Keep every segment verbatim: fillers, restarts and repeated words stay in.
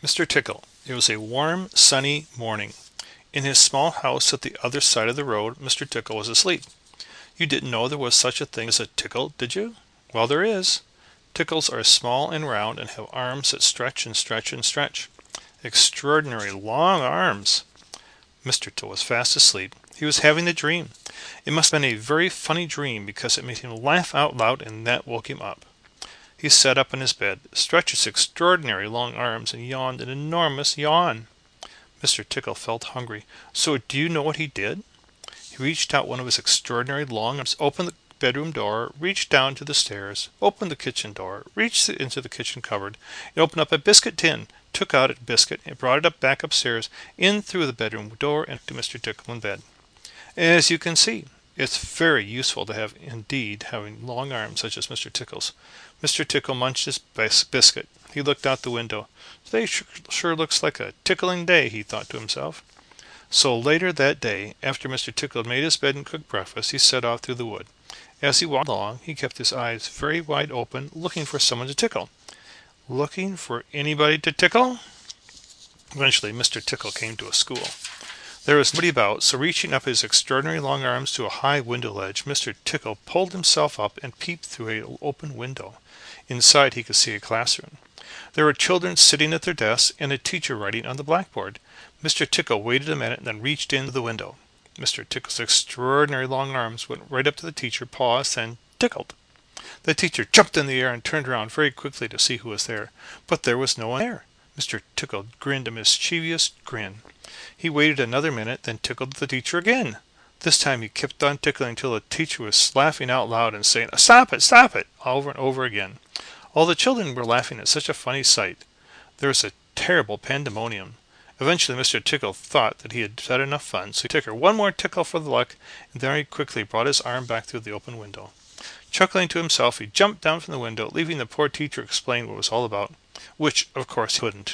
Mister Tickle. It was a warm, sunny morning. In his small house at the other side of the road, Mister Tickle was asleep. You didn't know there was such a thing as a tickle, did you? Well, there is. Tickles are small and round and have arms that stretch and stretch and stretch. Extraordinary long arms. Mister Tickle was fast asleep. He was having a dream. It must have been a very funny dream because it made him laugh out loud, and that woke him up. He sat up in his bed, stretched his extraordinary long arms, and yawned an enormous yawn. Mister Tickle felt hungry. So do you know what he did? He reached out one of his extraordinary long arms, opened the bedroom door, reached down to the stairs, opened the kitchen door, reached into the kitchen cupboard, and opened up a biscuit tin, took out a biscuit, and brought it up back upstairs, in through the bedroom door, and to Mister Tickle in bed. As you can see, it's very useful to have, indeed, having long arms such as Mister Tickle's. Mister Tickle munched his bis- biscuit. He looked out the window. Today sure looks like a tickling day, he thought to himself. So later that day, after Mister Tickle had made his bed and cooked breakfast, he set off through the wood. As he walked along, he kept his eyes very wide open, looking for someone to tickle. Looking for anybody to tickle? Eventually, Mister Tickle came to a school. There was nobody about, so reaching up his extraordinary long arms to a high window ledge, Mister Tickle pulled himself up and peeped through an open window. Inside, he could see a classroom. There were children sitting at their desks and a teacher writing on the blackboard. Mister Tickle waited a minute and then reached into the window. Mister Tickle's extraordinary long arms went right up to the teacher, paused, and tickled. The teacher jumped in the air and turned around very quickly to see who was there. But there was no one there. Mister Tickle grinned a mischievous grin. He waited another minute, then tickled the teacher again. This time he kept on tickling until the teacher was laughing out loud and saying, "Stop it, stop it," over and over again. All the children were laughing at such a funny sight. There was a terrible pandemonium. Eventually Mister Tickle thought that he had had enough fun, so he took her one more tickle for the luck, and very quickly brought his arm back through the open window. Chuckling to himself, he jumped down from the window, leaving the poor teacher explain what it was all about, which, of course, he couldn't.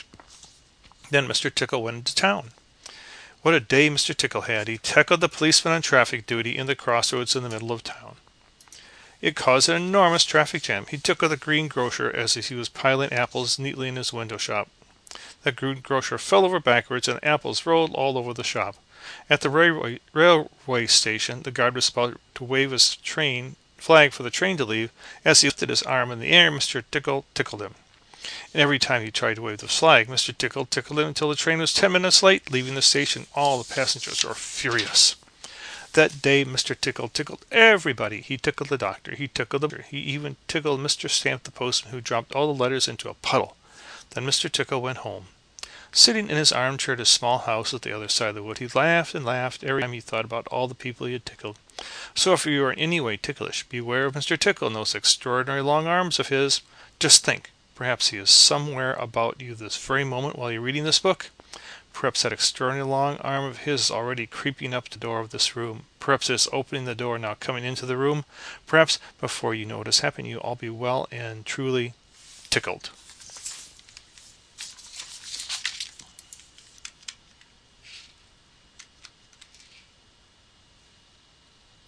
Then Mister Tickle went into town. What a day Mister Tickle had. He tackled the policeman on traffic duty in the crossroads in the middle of town. It caused an enormous traffic jam. He tickled the greengrocer as he was piling apples neatly in his window shop. The greengrocer fell over backwards, and apples rolled all over the shop. At the railway, railway station, the guard was about to wave his train flag for the train to leave. As he lifted his arm in the air, Mister Tickle tickled him. And every time he tried to wave the flag, Mister Tickle tickled him until the train was ten minutes late, leaving the station. All the passengers were furious. That day Mister Tickle tickled everybody. He tickled the doctor. He tickled the... He even tickled Mister Stamp the postman, who dropped all the letters into a puddle. Then Mister Tickle went home. Sitting in his armchair at his small house at the other side of the wood, he laughed and laughed every time he thought about all the people he had tickled. So if you are in any way ticklish, beware of Mister Tickle and those extraordinary long arms of his. Just think. Perhaps he is somewhere about you this very moment while you're reading this book. Perhaps that extraordinary long arm of his is already creeping up the door of this room. Perhaps it is opening the door now, coming into the room. Perhaps before you know what has happened, you'll all be well and truly tickled.